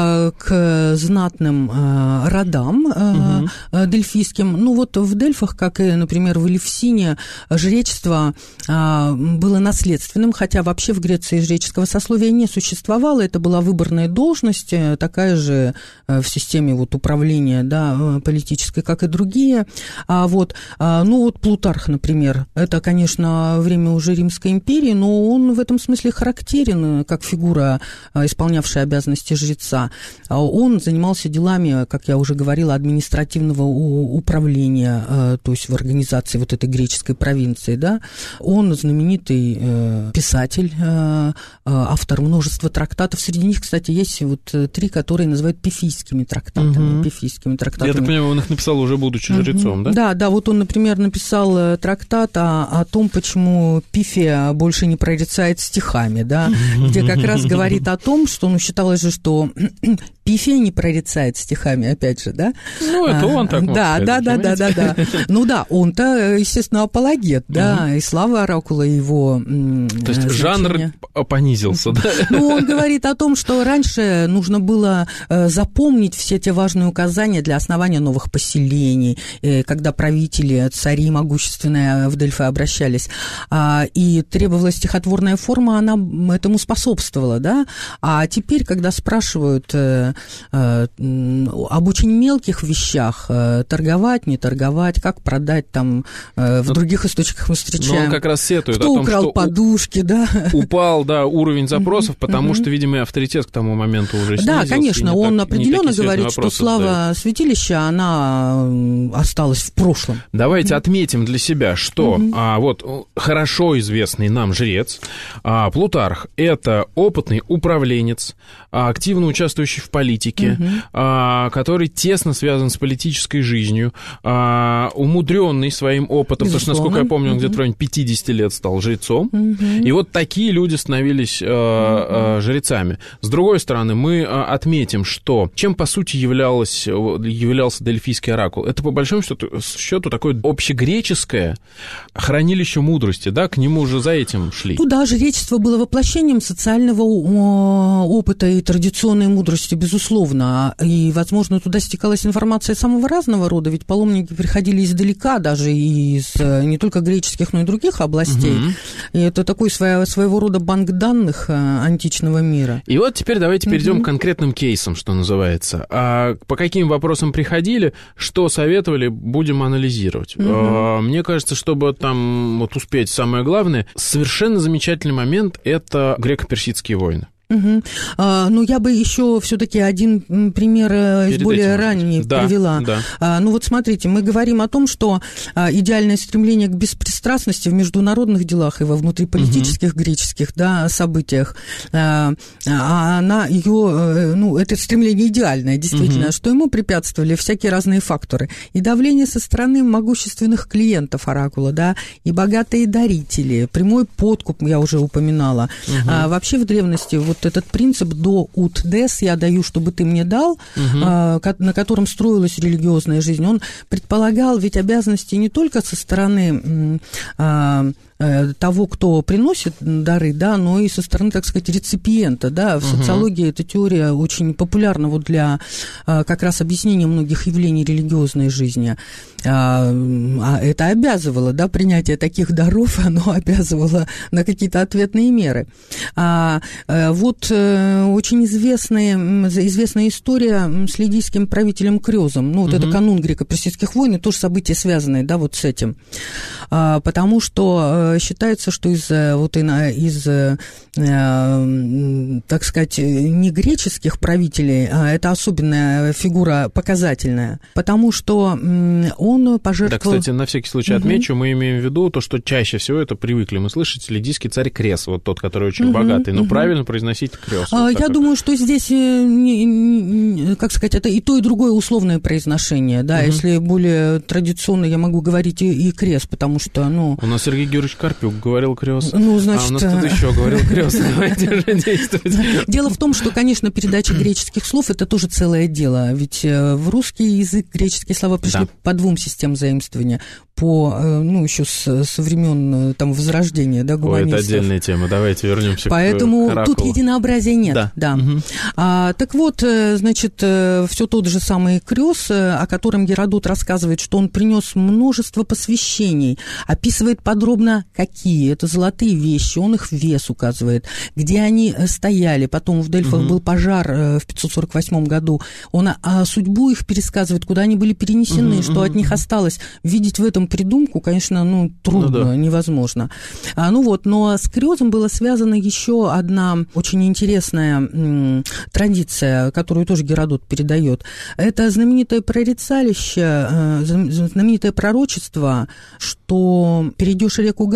к знатным родам uh-huh. дельфийским. Ну вот в Дельфах, как и, например, в Элевсине, жречество было наследственным, хотя вообще в Греции жреческого сословия не существовало, это была выборная должность, такая же в системе вот управления, да, политической, как и другие. А вот, ну вот Плутарх, например, это, конечно, время уже Римской империи, но он в этом смысле характерен как фигура, исполнявшая обязанности жреца. Он занимался делами, как я уже говорила, административного управления, то есть в организации вот этой греческой провинции, да. Он знаменитый писатель, автор множества трактатов. Среди них, кстати, есть вот три, которые называют пифийскими трактатами. Угу. Пифийскими трактатами. Я так понимаю, он их написал уже будучи жрецом, угу. да? Да, да, вот он, например, написал трактат о, о том, почему Пифия больше не прорицает стихами, да, где как раз говорит о том, что, ну, считалось же, что Пифия не прорицает стихами, опять же, да? Ну, это он так может сказать, да, да, да, да, да, да. Ну да, он-то, естественно, апологет, да, и слава оракула его. То есть жанр понизился, да? Ну, он говорит о том, что раньше нужно было запомнить все те важные указания для основания новых поселений, когда правители, цари могущественные в Дельфы обращались, и требовалась стихотворная форма, она этому способствовала, да? А теперь, когда спрашивают об очень мелких вещах, торговать, не торговать, как продать там, в но, других источниках мы встречаем. Но он как раз сетует кто о том, украл что подушки, да. Упал, да, уровень запросов, uh-huh, потому uh-huh. что, видимо, авторитет к тому моменту уже снизился. Да, конечно, он так, определенно говорит, что слава задает. Святилища, она осталась в прошлом. Давайте uh-huh. отметим для себя, что uh-huh. а, вот хорошо известный нам жрец а, Плутарх – это опытный управленец, а, активно участвующий в политике, uh-huh. а, который тесно связан с политической жизнью, а, умудренный своим опытом, безусловно. Потому что, насколько я помню, он uh-huh. где-то в районе пятьдесят лет стал жрецом, uh-huh. и вот такие люди становились а, а, жрецами. С другой стороны, мы а, отметим, что чем, по сути, являлось, являлся Дельфийский оракул? Это, по большому счету, счету такое общегреческое хранилище мудрости, да, к нему уже за этим шли. Ну да, жречество было воплощением социального опыта и традиционной мудрости, безусловно, и, возможно, туда стекалась информация самого разного рода, ведь паломники приходили издалека, даже из не только греческих, но и других областей, угу. и это такой своего, своего рода банк данных античного мира. И вот теперь давайте перейдем угу. к конкретным кейсам, что называется. А по каким вопросам приходили, что советовали, будем анализировать. Угу. А, мне кажется, чтобы там вот успеть самое главное, совершенно замечательный момент – это греко-персидские войны. Угу. А, ну, я бы еще все-таки один пример из более ранних да, привела. Да. А, ну, вот смотрите, мы говорим о том, что а, идеальное стремление к беспристрастности в международных делах и во внутриполитических угу. греческих да, событиях, а, а она ее, ну, это стремление идеальное, действительно, угу. что ему препятствовали всякие разные факторы. И давление со стороны могущественных клиентов оракула, да, и богатые дарители, прямой подкуп, я уже упоминала. Угу. А, вообще в древности вот этот принцип «до ут дес» я даю, чтобы ты мне дал, угу. а, на котором строилась религиозная жизнь, он предполагал ведь обязанности не только со стороны а, того, кто приносит дары, да, но и со стороны, так сказать, реципиента, да. В угу. социологии эта теория очень популярна вот для как раз объяснения многих явлений религиозной жизни. А это обязывало, да, принятие таких даров, оно обязывало на какие-то ответные меры. А вот очень известная, известная история с лидийским правителем Крёзом, ну, вот угу. это канун греко-персидских войн, и тоже события, связанные, да, вот с этим. Потому что считается, что из, вот из, так сказать, не греческих правителей, а это особенная фигура показательная, потому что он пожертвовал... Да, кстати, на всякий случай угу. отмечу, мы имеем в виду то, что чаще всего это привыкли мы слышать лидийский царь Крес, вот тот, который очень угу, богатый, но угу. правильно произносить Крёс. А, вот я думаю, что здесь, не, не, как сказать, это и то, и другое условное произношение, да, угу. если более традиционно я могу говорить и, и Крес, потому что, ну... У нас Сергей Георгиевич Карпюк говорил Крёс, ну, значит, а у нас тут еще говорил Крёс. Давайте уже действовать. Дело в том, что, конечно, передача греческих слов – это тоже целое дело, ведь в русский язык греческие слова пришли да. по двум системам заимствования, по, ну, еще с, со времен там, Возрождения, да, гуманистов. Ой, это отдельная тема, давайте вернемся Поэтому к Поэтому тут единообразия нет. Да. да. Угу. А, так вот, значит, все тот же самый Крёс, о котором Геродот рассказывает, что он принес множество посвящений, описывает подробно, какие это золотые вещи, он их вес указывает, где они стояли. Потом в Дельфах угу. был пожар в пятьсот сорок восьмом году. Он а, судьбу их пересказывает, куда они были перенесены, угу, что угу. от них осталось. Видеть в этом придумку, конечно, ну, трудно, ну, да. невозможно. А, ну вот, но с Крёзом была связана еще одна очень интересная м, традиция, которую тоже Геродот передает. Это знаменитое прорицалище, э, знаменитое пророчество, что перейдешь реку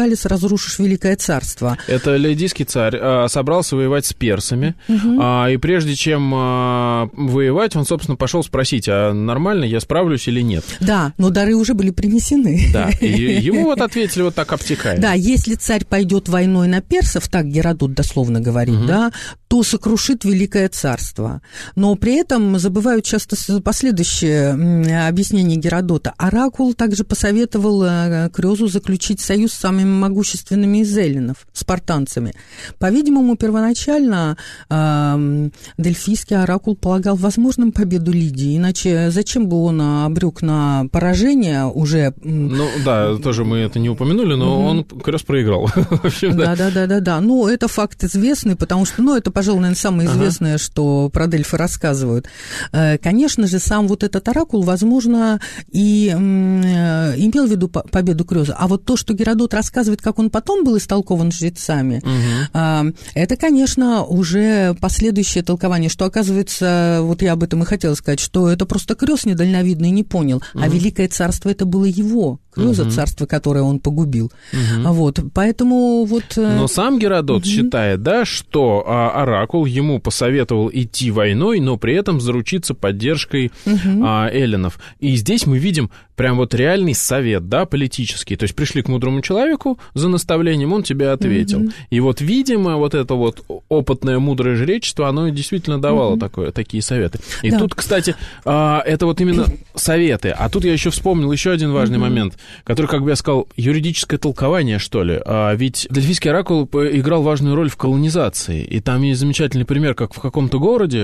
Галис, разрушишь Великое царство. Это лидийский царь а, собрался воевать с персами, угу. а, и прежде чем а, воевать, он, собственно, пошел спросить, а нормально я справлюсь или нет. Да, но дары уже были принесены. Да, и ему вот ответили вот так обтекаемо. Да, если царь пойдет войной на персов, так Геродот дословно говорит, угу. да, то сокрушит Великое царство. Но при этом забывают часто последующее объяснение Геродота. Оракул также посоветовал Крёзу заключить союз с самыми могущественными из эллинов, спартанцами. По-видимому, первоначально э, дельфийский оракул полагал возможным победу Лидии, иначе зачем бы он обрек на поражение уже... Ну да, тоже мы это не упомянули, но угу. он как раз проиграл. Да-да-да-да-да. Ну, это факт известный, потому что, ну, это, пожалуй, наверное, самое известное, ага. что про Дельфы рассказывают. Конечно же, сам вот этот оракул, возможно, и имел в виду победу Крёза. А вот то, что Геродот рассказывает, как он потом был истолкован жрецами, угу. это, конечно, уже последующее толкование, что, оказывается, вот я об этом и хотела сказать, что это просто Крёз недальновидный не понял, угу. а Великое царство это было его, Крёза, угу. царство, которое он погубил. Угу. Вот, поэтому вот... Но сам Геродот угу. считает, да, что а, оракул ему посоветовал идти войной, но при этом заручиться поддержкой угу. а, эллинов. И здесь мы видим прям вот реальный совет, да, политический. То есть пришли к мудрому человеку за наставлением, он тебе ответил. Mm-hmm. И вот, видимо, вот это вот опытное, мудрое жречество, оно действительно давало mm-hmm. такое, такие советы. И да. тут, кстати, это вот именно советы. А тут я еще вспомнил еще один важный mm-hmm. момент, который, как бы я сказал, юридическое толкование, что ли. Ведь дельфийский оракул играл важную роль в колонизации. И там есть замечательный пример, как в каком-то городе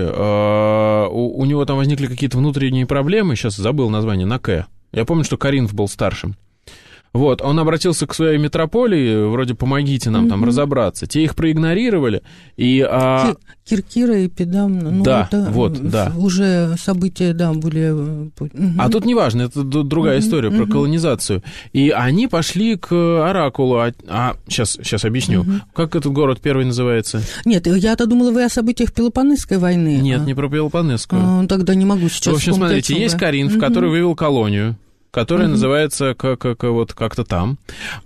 у него там возникли какие-то внутренние проблемы, сейчас забыл название, на «К». Я помню, что Коринф был старшим. Вот, он обратился к своей метрополии, вроде «помогите нам mm-hmm. там разобраться». Те их проигнорировали, и... А... Киркира и Педам, ну, да, это вот, да. уже события, да, были... Mm-hmm. А тут неважно, это другая mm-hmm. история про mm-hmm. колонизацию. И они пошли к оракулу, а, а сейчас, сейчас объясню, mm-hmm. как этот город первый называется? Нет, я-то думала, вы о событиях Пелопоннесской войны. Нет, а... не про Пелопоннесскую. А, тогда не могу сейчас. В общем, смотрите, есть Коринф, mm-hmm. который вывел колонию, которая mm-hmm. называется как, как, вот как-то там.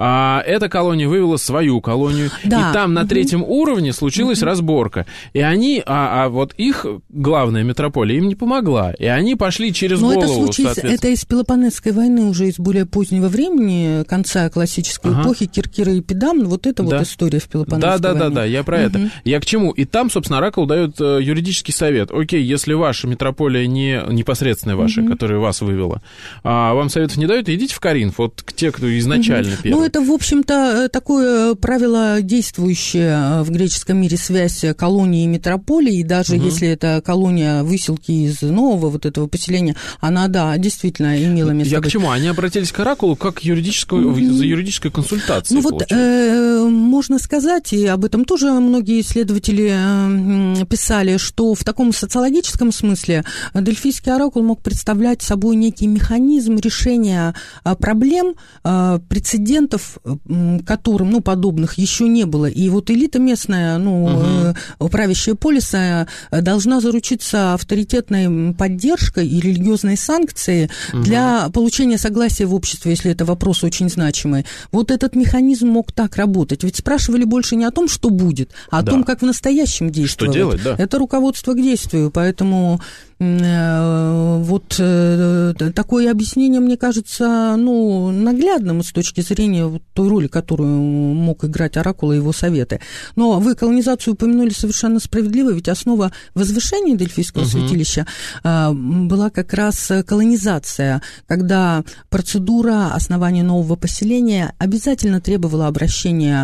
А эта колония вывела свою колонию, да. и там на mm-hmm. третьем уровне случилась mm-hmm. разборка. И они, а, а вот их главная метрополия им не помогла, и они пошли через Но голову, это случилось, это из Пелопоннесской войны, уже из более позднего времени, конца классической ага. эпохи, Киркира и Педам, вот это да. вот история в Пелопонесской да, да, войне. Да, да, да, я про mm-hmm. это. Я к чему? И там, собственно, оракул дает юридический совет. Окей, если ваша метрополия не непосредственная ваша, mm-hmm. которая вас вывела, а вам советов не дают, идите в Коринф, вот к те, кто изначально угу. первый. Ну, это, в общем-то, такое правило, действующее в греческом мире, связь колонии и метрополии, и даже угу. если это колония выселки из нового вот этого поселения, она, да, действительно имела место Я быть. к чему? Они обратились к оракулу как к юридическую, угу. за юридической консультацией. Ну, вот э, можно сказать, и об этом тоже многие исследователи э, писали, что в таком социологическом смысле дельфийский оракул мог представлять собой некий механизм решения проблем, прецедентов, которым, ну, подобных еще не было. И вот элита местная, ну, угу. правящая полиса должна заручиться авторитетной поддержкой и религиозной санкцией угу. для получения согласия в обществе, если это вопрос очень значимый. Вот этот механизм мог так работать. Ведь спрашивали больше не о том, что будет, а о да. том, как в настоящем действовать. Что делать, да. Это руководство к действию, поэтому... Вот такое объяснение, мне кажется, ну, наглядным с точки зрения вот той роли, которую мог играть оракул и его советы. Но вы колонизацию упомянули совершенно справедливо, ведь основа возвышения Дельфийского uh-huh. святилища была как раз колонизация, когда процедура основания нового поселения обязательно требовала обращения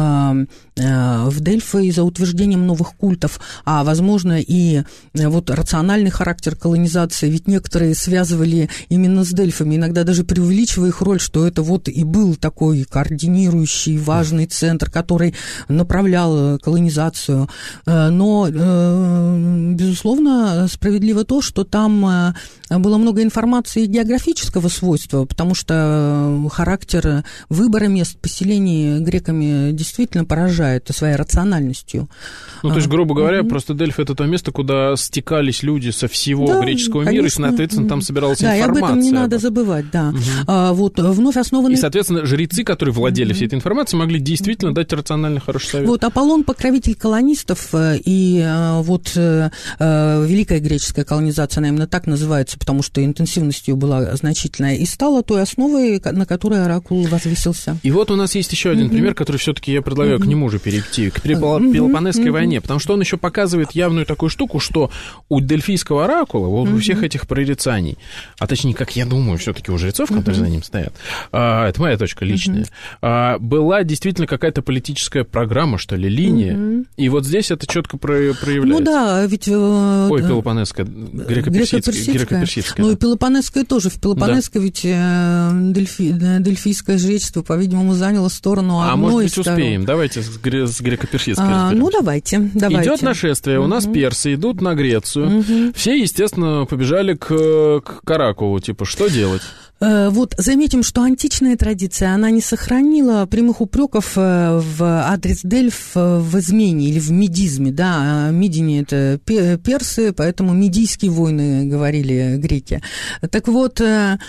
в Дельфы за утверждением новых культов, а, возможно, и вот рациональный характер колонизации, ведь некоторые связывали именно с Дельфами, иногда даже преувеличивая их роль, что это вот и был такой координирующий, важный центр, который направлял колонизацию. Но, безусловно, справедливо то, что там было много информации географического свойства, потому что характер выбора мест поселений греками действительно поражает своей рациональностью. Ну, то есть, грубо говоря, mm-hmm. просто Дельфи — это то место, куда стекались люди со всего да, греческого конечно. Мира, и, соответственно, там собиралась да, информация. Да, и об этом не надо забывать. забывать, да. Угу. А, вот, вновь основанный... И, соответственно, жрецы, которые владели угу. всей этой информацией, могли действительно дать рациональный, хороший совет. Вот, Аполлон — покровитель колонистов, и вот Великая греческая колонизация, она именно так называется, потому что интенсивность ее была значительная, и стала той основой, на которой оракул возвысился. И вот у нас есть еще один mm-hmm. пример, который все-таки я предлагаю mm-hmm. к нему же перейти, к Пелопоннесской mm-hmm. войне, потому что он еще показывает явную такую штуку, что у Дельфийского оракула, вот mm-hmm. у всех этих прорицаний, а точнее, как я думаю, все-таки у жрецов, которые mm-hmm. за ним стоят, а, это моя точка личная, mm-hmm. а, была действительно какая-то политическая программа, что ли, линия, mm-hmm. и вот здесь это четко проявляется. Ну да, ведь... Ой, Пелопонесская, греко-персидская. греко-персидская ну да. и Пелопонесская тоже. В Пелопонесской да. ведь Дельфи, дельфийское жречество, по-видимому, заняло сторону одной. А может быть, сторон. Успеем. Давайте с, гре- с греко-персидской а, Ну, давайте, давайте. Идет нашествие, у нас угу. персы идут на Грецию. Угу. Все, естественно, побежали к, к оракулу. Типа, что делать? Вот заметим, что античная традиция, она не сохранила прямых упреков в адрес Дельф в измене или в медизме, да, медине — это персы, поэтому медийские войны, говорили греки. Так вот, тем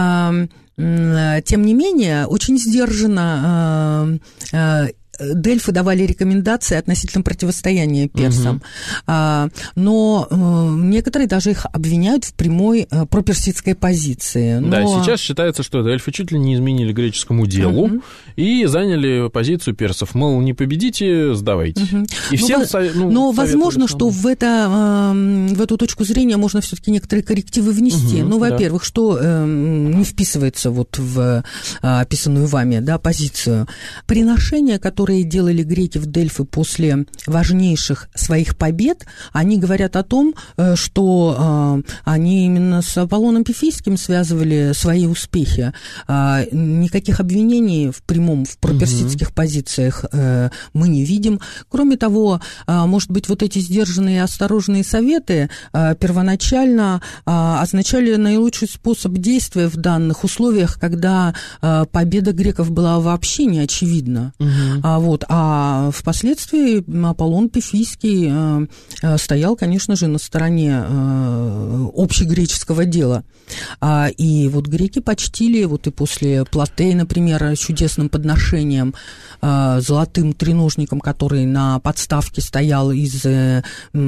не менее, очень сдержанно Дельфы давали рекомендации относительно противостояния персам, угу. но некоторые даже их обвиняют в прямой проперсидской позиции. Но... Да, сейчас считается, что Дельфы чуть ли не изменили греческому делу угу. и заняли позицию персов, мол, не победите, сдавайте. Угу. И всем но, совет, ну, но возможно, что в, это, в эту точку зрения можно все-таки некоторые коррективы внести. Угу, ну, во-первых, да. что не вписывается вот в описанную вами, да, позицию. Приношение, которое которые делали греки в Дельфы после важнейших своих побед, они говорят о том, что они именно с Аполлоном Пифийским связывали свои успехи. Никаких обвинений в прямом, в проперсидских угу. позициях мы не видим. Кроме того, может быть, вот эти сдержанные и осторожные советы первоначально означали наилучший способ действия в данных условиях, когда победа греков была вообще не очевидна. Угу. Вот. А впоследствии Аполлон Пифийский э, э, стоял, конечно же, на стороне э, общегреческого дела. А, и вот греки почтили, вот и после Платей, например, чудесным подношением, э, золотым треножником, который на подставке стоял из э, э,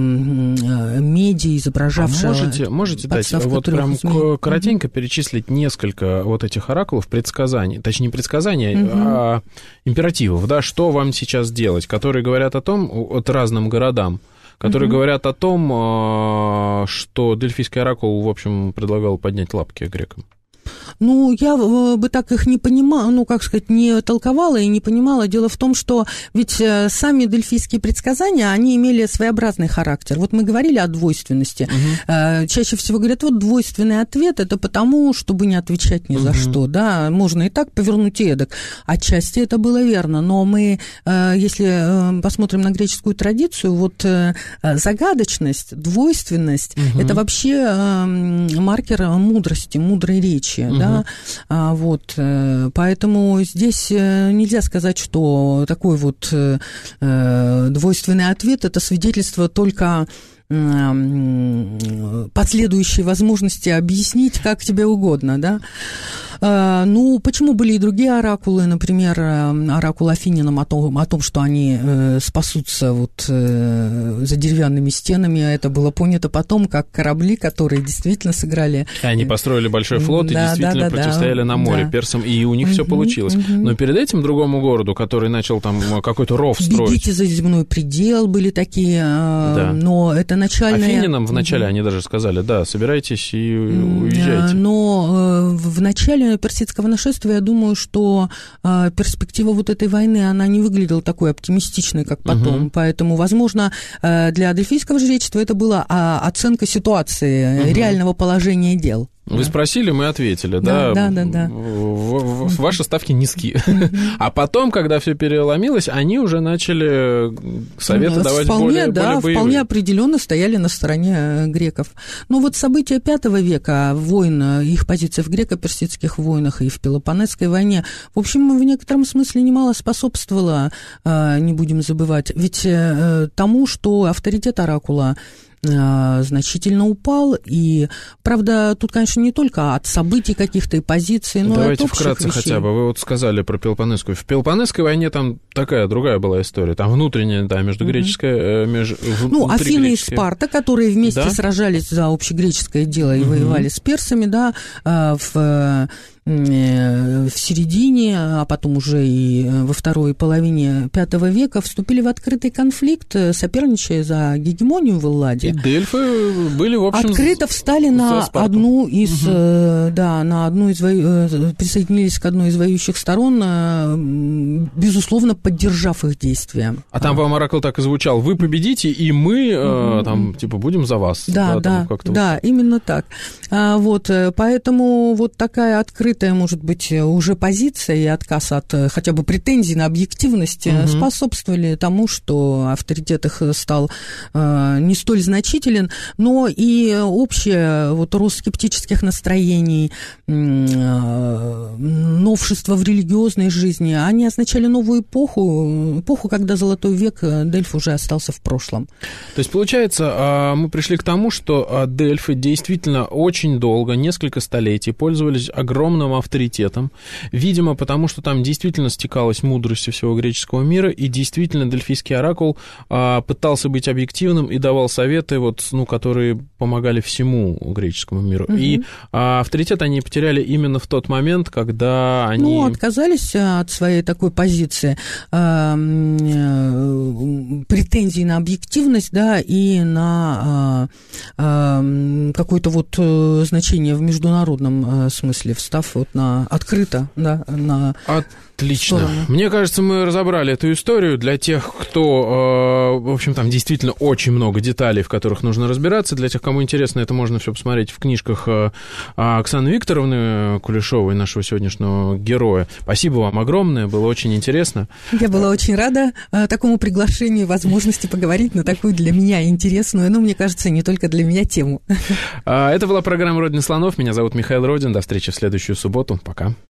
меди, изображавшего... А можете, можете дать вот прям змей. коротенько mm-hmm. перечислить несколько вот этих оракулов предсказаний, точнее, не предсказаний, mm-hmm. а императивов, да, что Что вам сейчас делать, которые говорят о том, от разным городам, которые mm-hmm. говорят о том, что Дельфийский оракул, в общем, предлагал поднять лапки грекам? Ну, я бы так их не понимала, ну, как сказать, не толковала и не понимала. Дело в том, что ведь сами дельфийские предсказания, они имели своеобразный характер. Вот мы говорили о двойственности. Угу. Чаще всего говорят, вот двойственный ответ, это потому, чтобы не отвечать ни угу. за что, да, можно и так повернуть и эдак. Отчасти это было верно, но мы, если посмотрим на греческую традицию, вот загадочность, двойственность, угу. это вообще маркер мудрости, мудрой речи. Угу. Да? А, вот, поэтому здесь нельзя сказать, что такой вот э, двойственный ответ – это свидетельство только последующие возможности объяснить, как тебе угодно, да. Ну, почему были и другие оракулы, например, оракул Афининам о том, о том, что они спасутся вот за деревянными стенами, это было понято потом, как корабли, которые действительно сыграли... Они построили большой флот да, и действительно да, да, противостояли да, на море да. персам, и у них угу, все получилось. Угу. Но перед этим другому городу, который начал там какой-то ров строить... Бегите за земной предел, были такие, да. но это начальные... Афининам вначале угу. они даже сказали, да, собирайтесь и уезжайте. Но в начале персидского нашествия, я думаю, что э, перспектива вот этой войны, она не выглядела такой оптимистичной, как потом. Угу. Поэтому, возможно, э, для дельфийского жречества это была а, оценка ситуации, угу. реального положения дел. Вы спросили, мы ответили, да? Да, да, да. да. В, в, ваши ставки низки. Mm-hmm. А потом, когда все переломилось, они уже начали советы mm-hmm. давать вполне, более, да, более боевые. Вполне определенно стояли на стороне греков. Но вот события пятого века, войн, их позиция в греко-персидских войнах и в Пелопонесской войне, в общем, в некотором смысле немало способствовало, не будем забывать, ведь тому, что авторитет оракула значительно упал. И, правда, тут, конечно, не только от событий каких-то и позиций, но Давайте и от общих вкратце вещей. хотя бы. Вы вот сказали про Пелопоннесскую. В Пелопоннесской войне там такая другая была история. Там внутренняя, да, междугреческая... Mm-hmm. Меж, ну, Афины и Спарта, которые вместе да? сражались за общегреческое дело и mm-hmm. воевали с персами, да, в... в середине, а потом уже и во второй половине пятого века вступили в открытый конфликт, соперничая за гегемонию в Элладе. И дельфы были, в общем, открыто встали на одну из, угу. да, на одну из присоединились к одной из воюющих сторон, безусловно, поддержав их действия. А там вам оракул так и звучал: вы победите, и мы угу. там типа будем за вас. Да, да, да, как-то да, вот. Именно так. А, вот, поэтому вот такая открытая, может быть, уже позиция и отказ от хотя бы претензий на объективность угу. способствовали тому, что авторитет их стал э, не столь значителен, но и общее вот рост скептических настроений, э, новшества в религиозной жизни, они означали новую эпоху, эпоху, когда золотой век Дельф уже остался в прошлом. То есть, получается, мы пришли к тому, что дельфы действительно очень долго, несколько столетий пользовались огромным авторитетом, видимо, потому что там действительно стекалась мудрость всего греческого мира, и действительно дельфийский оракул а, пытался быть объективным и давал советы, вот, ну, которые помогали всему греческому миру. Угу. И а, авторитет они потеряли именно в тот момент, когда они... Ну, отказались от своей такой позиции, а, претензий на объективность, да, и на а, а, какое-то вот значение в международном смысле, встав вот на открыто, да, на... Отлично. Сторону. Мне кажется, мы разобрали эту историю. Для тех, кто, э, в общем, там действительно очень много деталей, в которых нужно разбираться. Для тех, кому интересно, это можно все посмотреть в книжках э, Оксаны Викторовны Кулешовой, нашего сегодняшнего героя. Спасибо вам огромное, было очень интересно. Я была очень рада э, такому приглашению, возможности поговорить на такую для меня интересную, но, мне кажется, не только для меня тему. Это была программа «Родина слонов». Меня зовут Михаил Родин. До встречи в следующую субботу. Пока.